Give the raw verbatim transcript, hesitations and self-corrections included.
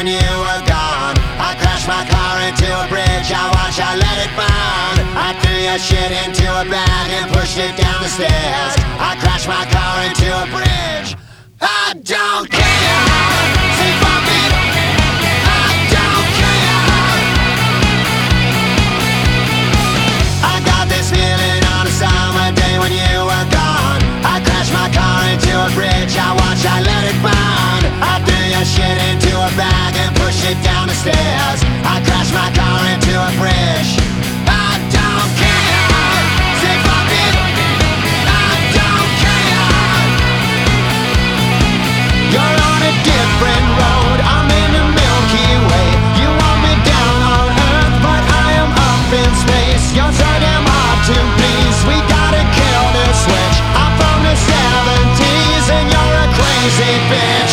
when you were gone. I crashed my car into a bridge, I watched, I let it burn. I threw your shit into a bag and pushed it down the stairs. I crashed my car into a bridge. I don't care. Say fuck it. I don't care. I got this feeling on a summer day when you were gone. I crashed my car into a bridge, I watched, I let it burn. I threw your shit into a bag and pushed it down the stairs. I crashed my car into a bridge. I don't care. Say fuck it. I don't care. You're on a different road, I'm in the Milky Way. You want me down on Earth, but I am up in space. You're so damn hard to please, we gotta kill this switch. I'm from the seventies and you're a crazy bitch.